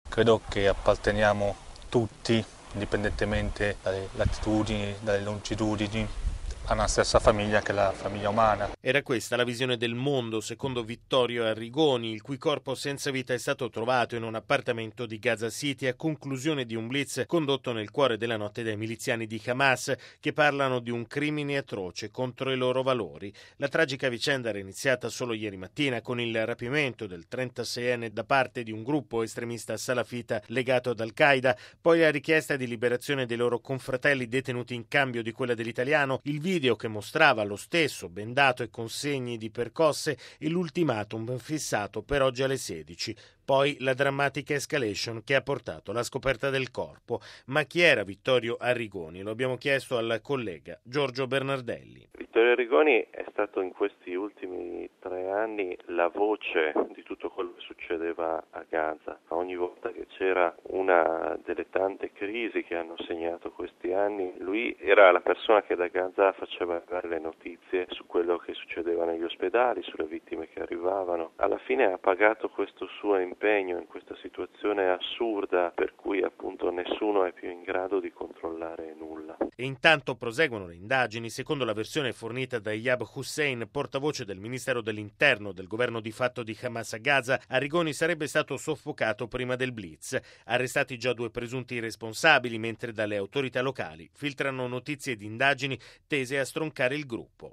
Credo che apparteniamo tutti, indipendentemente dalle latitudini, dalle longitudini, a una stessa famiglia che è la famiglia umana. Era questa la visione del mondo secondo Vittorio Arrigoni, il cui corpo senza vita è stato trovato in un appartamento di Gaza City a conclusione di un blitz condotto nel cuore della notte dai miliziani di Hamas, che parlano di un crimine atroce contro i loro valori. La tragica vicenda era iniziata solo ieri mattina con il rapimento del 36enne da parte di un gruppo estremista salafita legato ad Al-Qaeda, poi la richiesta di liberazione dei loro confratelli detenuti in cambio di quella dell'italiano, il video che mostrava lo stesso bendato e con segni di percosse e l'ultimatum fissato per oggi alle 16. Poi la drammatica escalation che ha portato alla scoperta del corpo. Ma chi era Vittorio Arrigoni? Lo abbiamo chiesto al collega Giorgio Bernardelli. Vittorio Arrigoni è stato in questi ultimi 3 anni la voce di tutto quello che succedeva a Gaza. Ogni volta che c'era una delle tante crisi che hanno segnato questi anni, lui era la persona che da Gaza faceva arrivare le notizie su quello che succedeva negli ospedali, sulle vittime che arrivavano. Alla fine ha pagato questo suo impegno in questa situazione assurda per cui appunto nessuno è più in grado di controllare nulla. E intanto proseguono le indagini. Secondo la versione fornita da Iyab Hussein, portavoce del Ministero dell'Interno del governo di fatto di Hamas a Gaza, Arrigoni sarebbe stato soffocato prima del blitz. Arrestati già 2 presunti responsabili, mentre dalle autorità locali filtrano notizie di indagini tese a stroncare il gruppo.